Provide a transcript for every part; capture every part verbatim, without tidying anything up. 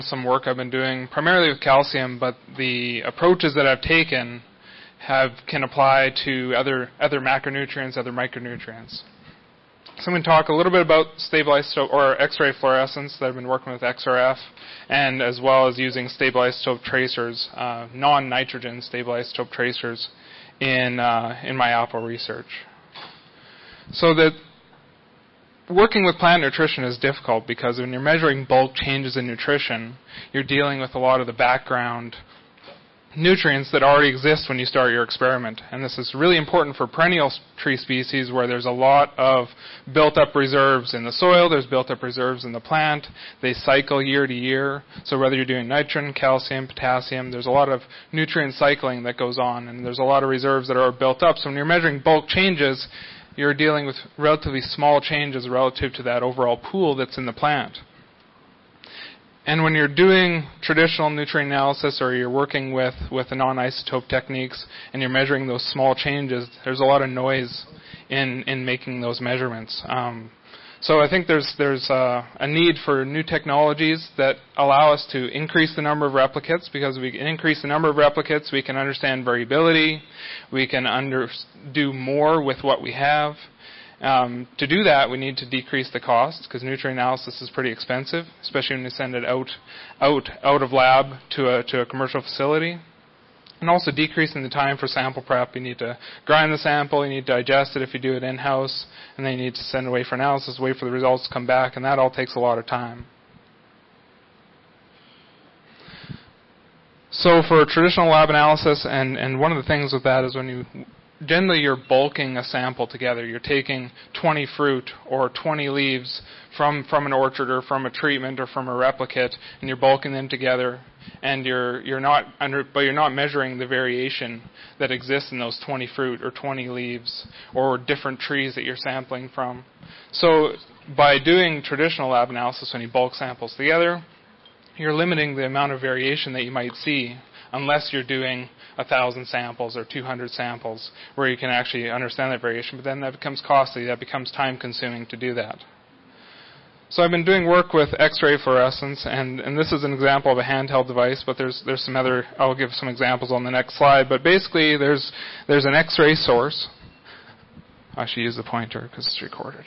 some work I've been doing primarily with calcium, but the approaches that I've taken have can apply to other other macronutrients, other micronutrients. So I'm going to talk a little bit about stable isotope or X-ray fluorescence that I've been working with X R F, and as well as using stable isotope tracers, uh, non-nitrogen stable isotope tracers in uh, in my apple research. So that working with plant nutrition is difficult because when you're measuring bulk changes in nutrition, you're dealing with a lot of the background nutrients that already exist when you start your experiment. And this is really important for perennial tree species where there's a lot of built-up reserves in the soil, there's built-up reserves in the plant, they cycle year to year. So whether you're doing nitrogen, calcium, potassium, there's a lot of nutrient cycling that goes on, and there's a lot of reserves that are built up. So when you're measuring bulk changes, you're dealing with relatively small changes relative to that overall pool that's in the plant. And when you're doing traditional nutrient analysis or you're working with, with the non-isotope techniques and you're measuring those small changes, there's a lot of noise in, in making those measurements. Um, so I think there's, there's uh, a need for new technologies that allow us to increase the number of replicates, because if we can increase the number of replicates, we can understand variability, we can under, do more with what we have. Um, to do that, we need to decrease the cost, because nutrient analysis is pretty expensive, especially when you send it out, out, out of lab to a to a commercial facility. And also decreasing the time for sample prep. You need to grind the sample, you need to digest it if you do it in-house, and then you need to send it away for analysis, wait for the results to come back, and that all takes a lot of time. So for traditional lab analysis, and, and one of the things with that is when you generally you're bulking a sample together. You're taking twenty fruit or twenty leaves from, from an orchard or from a treatment or from a replicate, and you're bulking them together, and you're you're not under, but you're not measuring the variation that exists in those twenty fruit or twenty leaves or different trees that you're sampling from. So by doing traditional lab analysis, when you bulk samples together, you're limiting the amount of variation that you might see, unless you're doing one thousand samples or two hundred samples where you can actually understand that variation. But then that becomes costly. That becomes time-consuming to do that. So I've been doing work with X-ray fluorescence, and, and this is an example of a handheld device, but there's there's some other, I'll give some examples on the next slide. But basically, there's there's an X-ray source. I should use the pointer because it's recorded.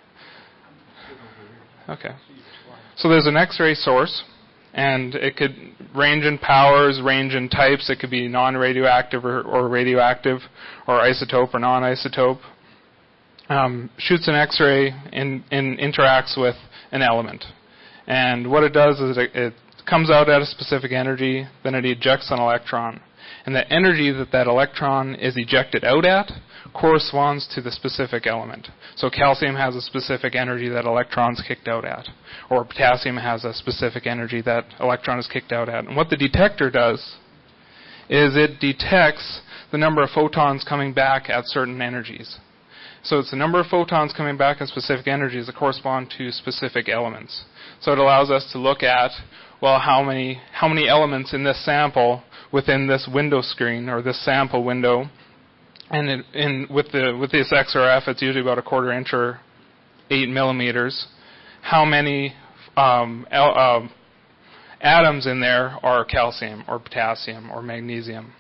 Okay. So there's an X-ray source, and it could range in powers, range in types. It could be non-radioactive or, or radioactive, or isotope or non-isotope. Um, shoots an X-ray and, and interacts with an element. And what it does is it, it comes out at a specific energy, then it ejects an electron. And the energy that that electron is ejected out at corresponds to the specific element. So calcium has a specific energy that electron's kicked out at, or potassium has a specific energy that electron is kicked out at. And what the detector does is it detects the number of photons coming back at certain energies. So it's the number of photons coming back at specific energies that correspond to specific elements. So it allows us to look at, well, how many how many elements in this sample within this window screen or this sample window. And in, in, with the with this X R F, it's usually about a quarter inch or eight millimeters. How many um, el, uh, atoms in there are calcium or potassium or magnesium?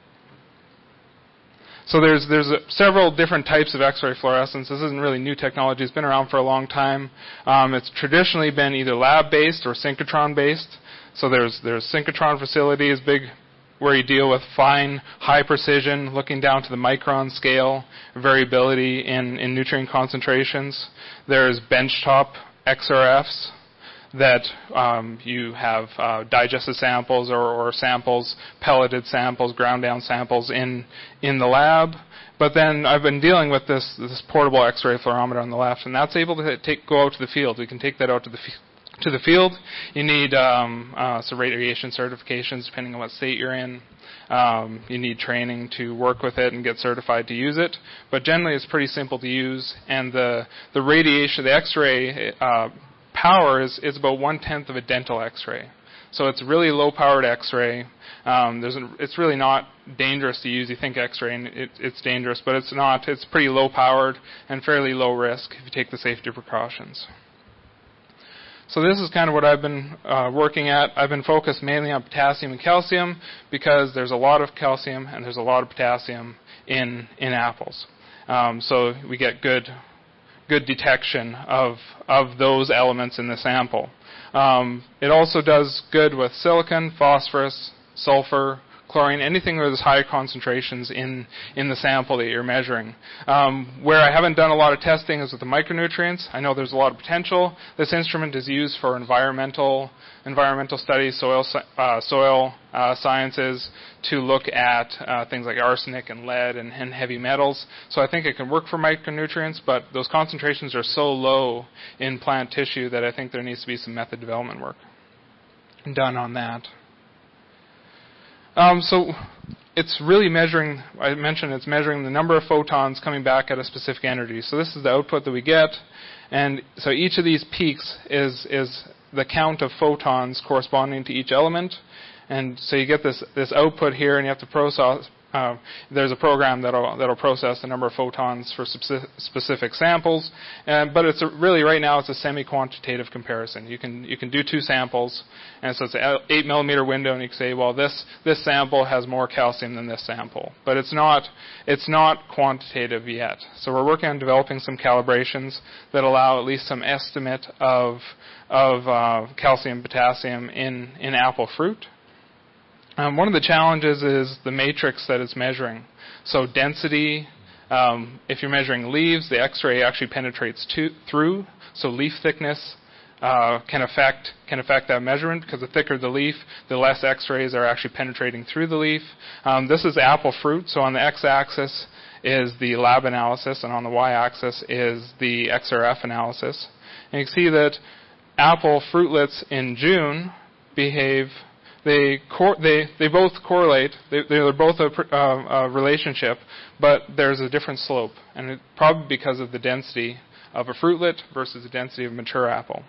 So there's there's a, several different types of X-ray fluorescence. This isn't really new technology. It's been around for a long time. Um, it's traditionally been either lab-based or synchrotron-based. So there's there's synchrotron facilities, big, where you deal with fine, high precision, looking down to the micron scale, variability in, in nutrient concentrations. There's benchtop X R Fs that um, you have uh, digested samples or, or samples, pelleted samples, ground down samples in in the lab. But then I've been dealing with this this portable X-ray fluorometer on the left, and that's able to take go out to the field. We can take that out to the field. To the field, you need um, uh, some radiation certifications depending on what state you're in. Um, you need training to work with it and get certified to use it. But generally, it's pretty simple to use, and the the radiation, the X-ray uh, power is is about one tenth of a dental X-ray. So it's really low-powered X-ray. Um, there's a, it's really not dangerous to use. You think X-ray and it, it's dangerous, but it's not. It's pretty low-powered and fairly low risk if you take the safety precautions. So this is kind of what I've been uh, working at. I've been focused mainly on potassium and calcium because there's a lot of calcium and there's a lot of potassium in in apples. Um, so we get good good detection of of those elements in the sample. Um, it also does good with silicon, phosphorus, sulfur, chlorine, anything where there's high concentrations in, in the sample that you're measuring. Um, where I haven't done a lot of testing is with the micronutrients. I know there's a lot of potential. This instrument is used for environmental environmental studies, soil uh, soil uh, sciences, to look at uh, things like arsenic and lead and, and heavy metals. So I think it can work for micronutrients, but those concentrations are so low in plant tissue that I think there needs to be some method development work done on that. Um, so it's really measuring, I mentioned it's measuring the number of photons coming back at a specific energy. So this is the output that we get. And so each of these peaks is, is the count of photons corresponding to each element. And so you get this, this output here, and you have to process. Uh, there's a program that'll that'll process the number of photons for specific samples, and, but it's a, really right now it's a semi-quantitative comparison. You can you can do two samples, and so it's an eight millimeter window, and you can say, well, this this sample has more calcium than this sample, but it's not it's not quantitative yet. So we're working on developing some calibrations that allow at least some estimate of of uh, calcium, potassium in in apple fruit. Um, one of the challenges is the matrix that it's measuring. So density, um, if you're measuring leaves, the X-ray actually penetrates to, through. So leaf thickness uh, can affect can affect that measurement, because the thicker the leaf, the less X-rays are actually penetrating through the leaf. Um, this is apple fruit. So on the X-axis is the lab analysis, and on the Y-axis is the X R F analysis. And you can see that apple fruitlets in June behave. They cor- they they both correlate. They, they're both a, uh, a relationship, but there's a different slope, and it, probably because of the density of a fruitlet versus the density of a mature apple.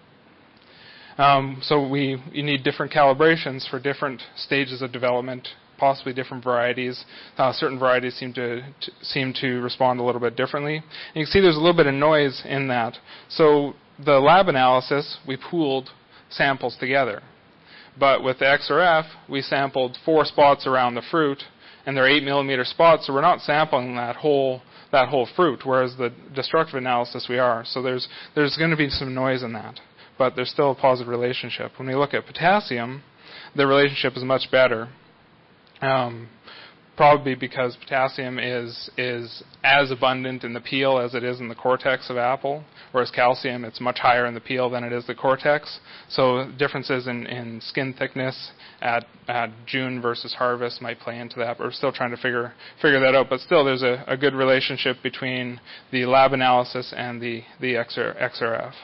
Um, so we you need different calibrations for different stages of development, possibly different varieties. Uh, certain varieties seem to, to seem to respond a little bit differently. And you can see there's a little bit of noise in that. So the lab analysis, we pooled samples together. But with the X R F, we sampled four spots around the fruit, and they're eight millimeter spots, so we're not sampling that whole that whole fruit, whereas the destructive analysis we are. So there's there's going to be some noise in that, but there's still a positive relationship. When we look at potassium, the relationship is much better. Um, Probably because potassium is is as abundant in the peel as it is in the cortex of apple, whereas calcium, it's much higher in the peel than it is the cortex. So differences in, in skin thickness at, at June versus harvest might play into that. But we're still trying to figure figure that out. But still, there's a, a good relationship between the lab analysis and the the X R F.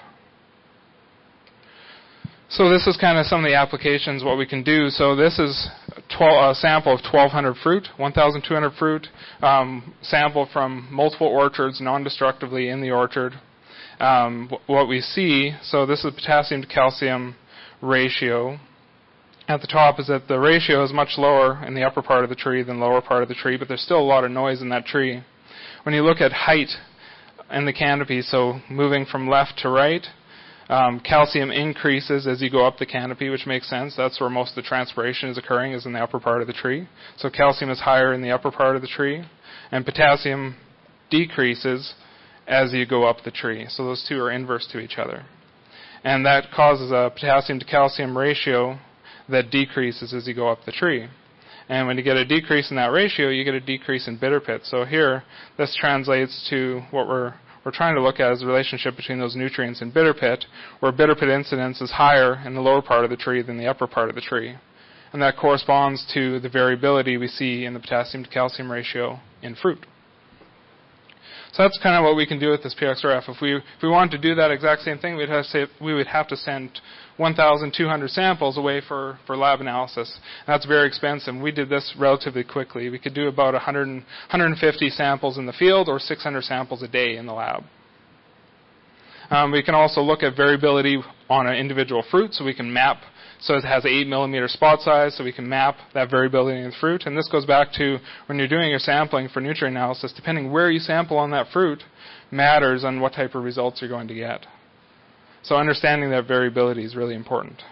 So this is kind of some of the applications, what we can do. So this is a sample of twelve hundred fruit, one thousand two hundred fruit, um, sample from multiple orchards, non-destructively in the orchard. Um, what we see, so this is potassium to calcium ratio. At the top is that the ratio is much lower in the upper part of the tree than lower part of the tree, but there's still a lot of noise in that tree. When you look at height in the canopy, so moving from left to right, Um, calcium increases as you go up the canopy, which makes sense. That's where most of the transpiration is occurring, is in the upper part of the tree. So calcium is higher in the upper part of the tree. And potassium decreases as you go up the tree. So those two are inverse to each other. And that causes a potassium to calcium ratio that decreases as you go up the tree. And when you get a decrease in that ratio, you get a decrease in bitter pit. So here, this translates to what we're we're trying to look at is the relationship between those nutrients in bitter pit, where bitter pit incidence is higher in the lower part of the tree than the upper part of the tree. And that corresponds to the variability we see in the potassium to calcium ratio in fruit. So that's kind of what we can do with this P X R F. If we if we wanted to do that exact same thing, we'd have to say, we would have to send one thousand two hundred samples away for, for lab analysis. And that's very expensive. We did this relatively quickly. We could do about one hundred, one hundred fifty samples in the field or six hundred samples a day in the lab. Um, we can also look at variability on an individual fruit, so we can map. So it has eight millimeter spot size, so we can map that variability in the fruit. And this goes back to when you're doing your sampling for nutrient analysis, depending where you sample on that fruit matters on what type of results you're going to get. So understanding that variability is really important.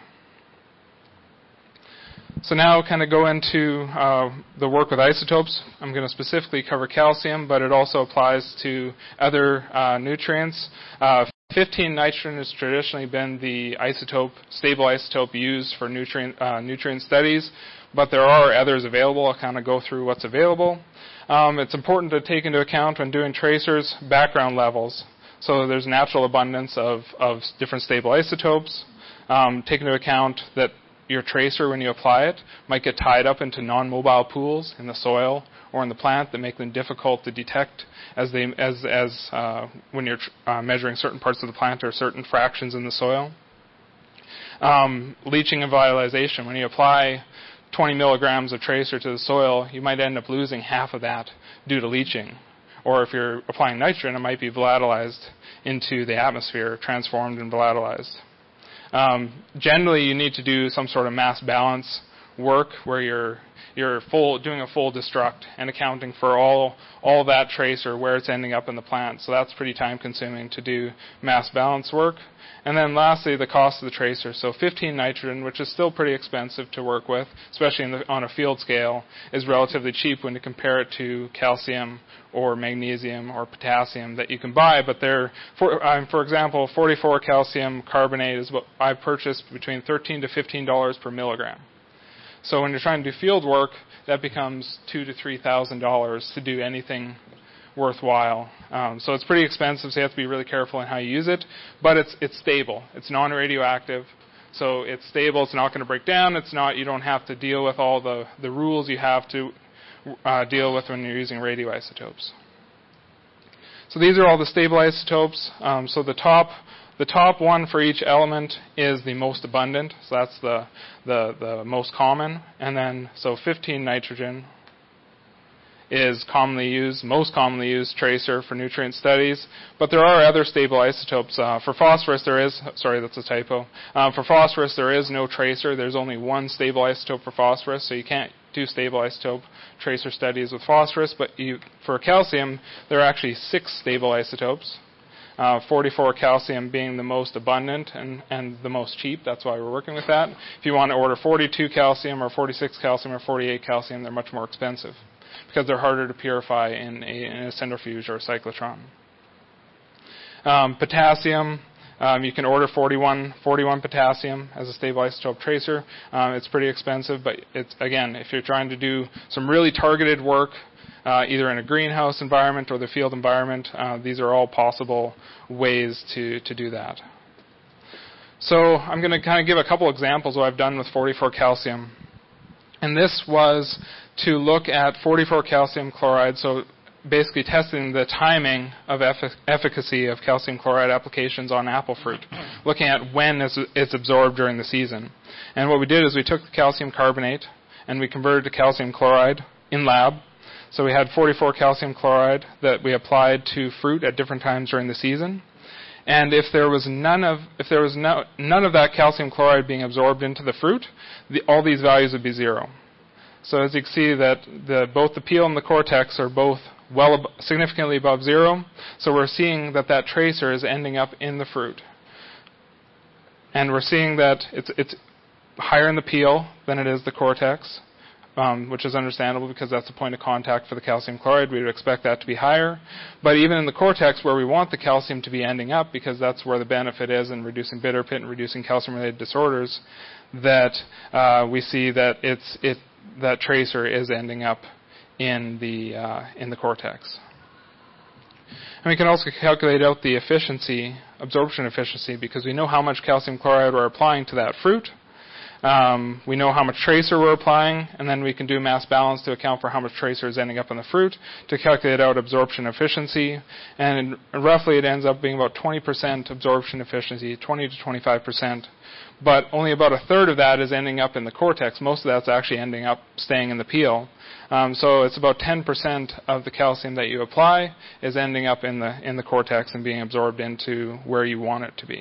So now kind of go into uh, the work with isotopes. I'm going to specifically cover calcium, but it also applies to other uh, nutrients. Uh, fifteen nitrogen has traditionally been the isotope, stable isotope used for nutrient uh, nutrient studies, but there are others available. I'll kind of go through what's available. Um, it's important to take into account when doing tracers background levels. So there's natural abundance of, of different stable isotopes. Um, take into account that your tracer, when you apply it, might get tied up into non-mobile pools in the soil or in the plant that make them difficult to detect as they as as uh, when you're uh, measuring certain parts of the plant or certain fractions in the soil. Um, leaching and volatilization. When you apply twenty milligrams of tracer to the soil, you might end up losing half of that due to leaching. Or if you're applying nitrogen, it might be volatilized into the atmosphere, transformed and volatilized. Um, generally, you need to do some sort of mass balance work where you're you're full doing a full destruct and accounting for all all that tracer where it's ending up in the plant. So that's pretty time consuming to do mass balance work. And then lastly, the cost of the tracer. So fifteen nitrogen, which is still pretty expensive to work with, especially in the, on a field scale, is relatively cheap when you compare it to calcium or magnesium or potassium that you can buy. But they're, for, um, for example, forty-four calcium carbonate is what I purchased between thirteen to fifteen dollars per milligram. So when you're trying to do field work, that becomes two to three thousand dollars to do anything worthwhile. Um, so it's pretty expensive, so you have to be really careful in how you use it. But it's it's stable. It's non-radioactive, so it's stable. It's not going to break down. It's not. You don't have to deal with all the the rules you have to uh, deal with when you're using radioisotopes. So these are all the stable isotopes. Um, so the top. The top one for each element is the most abundant, so that's the, the, the most common. And then, so fifteen nitrogen is commonly used, most commonly used tracer for nutrient studies. But there are other stable isotopes. Uh, for phosphorus, there is, sorry, that's a typo. Um, for phosphorus, there is no tracer. There's only one stable isotope for phosphorus, so you can't do stable isotope tracer studies with phosphorus. But you, for calcium, there are actually six stable isotopes. Uh, forty-four calcium being the most abundant and, and the most cheap. That's why we're working with that. If you want to order forty-two calcium or forty-six calcium or forty-eight calcium, they're much more expensive because they're harder to purify in a, in a centrifuge or a cyclotron. Um, potassium, um, you can order forty-one, forty-one potassium as a stable isotope tracer. Um, it's pretty expensive, but it's, again, if you're trying to do some really targeted work, Uh, either in a greenhouse environment or the field environment, uh, these are all possible ways to, to do that. So I'm going to kind of give a couple examples of what I've done with forty-four calcium. And this was to look at forty-four calcium chloride, so basically testing the timing of effic- efficacy of calcium chloride applications on apple fruit, looking at when it's absorbed during the season. And what we did is we took the calcium carbonate and we converted to calcium chloride in lab. So we had forty-four calcium chloride that we applied to fruit at different times during the season. And if there was none of if there was no, none of that calcium chloride being absorbed into the fruit, the, all these values would be zero. So as you can see that the, both the peel and the cortex are both well ab- significantly above zero. So we're seeing that that tracer is ending up in the fruit. And we're seeing that it's it's higher in the peel than it is the cortex. Um, which is understandable because that's the point of contact for the calcium chloride. We would expect that to be higher. But even in the cortex where we want the calcium to be ending up, because that's where the benefit is in reducing bitter pit and reducing calcium-related disorders, that uh, we see that it's it that tracer is ending up in the uh, in the cortex. And we can also calculate out the efficiency, absorption efficiency, because we know how much calcium chloride we're applying to that fruit. Um, we know how much tracer we're applying, and then we can do mass balance to account for how much tracer is ending up in the fruit to calculate out absorption efficiency. And roughly it ends up being about twenty percent absorption efficiency, twenty to twenty-five percent. But only about a third of that is ending up in the cortex. Most of that's actually ending up staying in the peel. Um, so it's about ten percent of the calcium that you apply is ending up in the in the cortex and being absorbed into where you want it to be.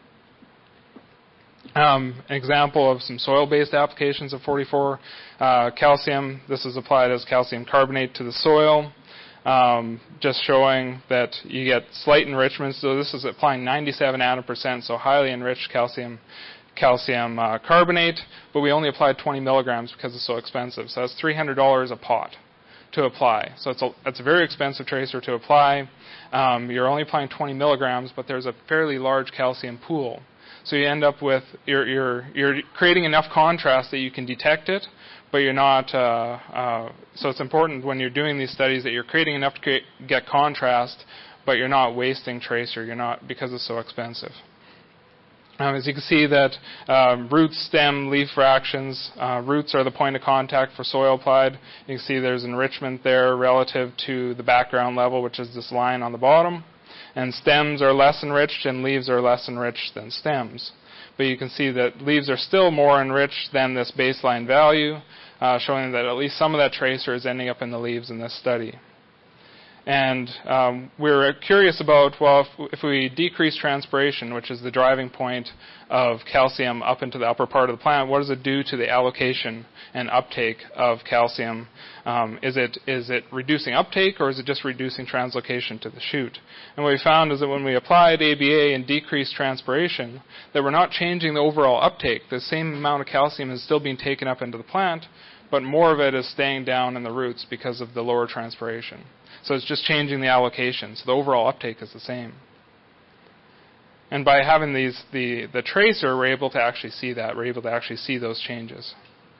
Um, an example of some soil-based applications of forty-four uh, calcium. This is applied as calcium carbonate to the soil. um, just showing that you get slight enrichment. So this is applying ninety-seven atom percent, so highly enriched calcium calcium uh, carbonate, but we only applied twenty milligrams because it's so expensive. So that's three hundred dollars a pot to apply. So it's a, it's a very expensive tracer to apply. Um, you're only applying twenty milligrams, but there's a fairly large calcium pool. So you end up with, you're, you're, you're creating enough contrast that you can detect it, but you're not, uh, uh, so it's important when you're doing these studies that you're creating enough to create, get contrast, but you're not wasting tracer, you're not, because it's so expensive. Um, as you can see that um, roots, stem, leaf fractions, uh, roots are the point of contact for soil applied. You can see there's enrichment there relative to the background level, which is this line on the bottom. And stems are less enriched and leaves are less enriched than stems. But you can see that leaves are still more enriched than this baseline value, uh, showing that at least some of that tracer is ending up in the leaves in this study. And um, we were curious about, well, if, if we decrease transpiration, which is the driving point of calcium up into the upper part of the plant, what does it do to the allocation and uptake of calcium? Um, is it is it reducing uptake, or is it just reducing translocation to the shoot? And what we found is that when we applied A B A and decreased transpiration, that we're not changing the overall uptake. The same amount of calcium is still being taken up into the plant, but more of it is staying down in the roots because of the lower transpiration. So it's just changing the allocation. So the overall uptake is the same. And by having these the, the tracer, we're able to actually see that. We're able to actually see those changes.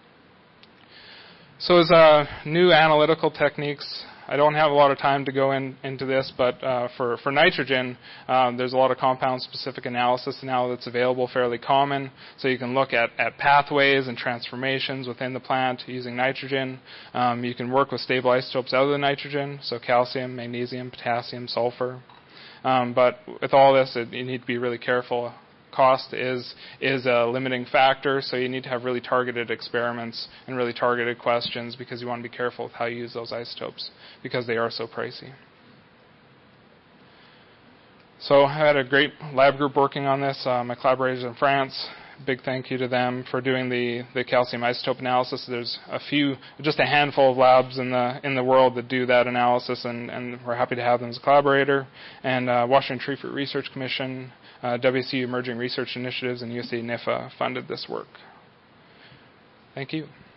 So as uh, new analytical techniques, I don't have a lot of time to go in, into this, but uh, for, for nitrogen, um, there's a lot of compound-specific analysis now that's available, fairly common. So you can look at, at pathways and transformations within the plant using nitrogen. Um, you can work with stable isotopes other than nitrogen, so calcium, magnesium, potassium, sulfur. Um, but with all this, it, you need to be really careful. Cost is is a limiting factor, so you need to have really targeted experiments and really targeted questions, because you want to be careful with how you use those isotopes, because they are so pricey. So I had a great lab group working on this. Uh, my collaborators in France, big thank you to them for doing the, the calcium isotope analysis. There's a few, just a handful of labs in the in the world that do that analysis, and, and we're happy to have them as a collaborator. And uh, Washington Tree Fruit Research Commission, uh, W S U Emerging Research Initiatives, and U S A N I F A funded this work. Thank you.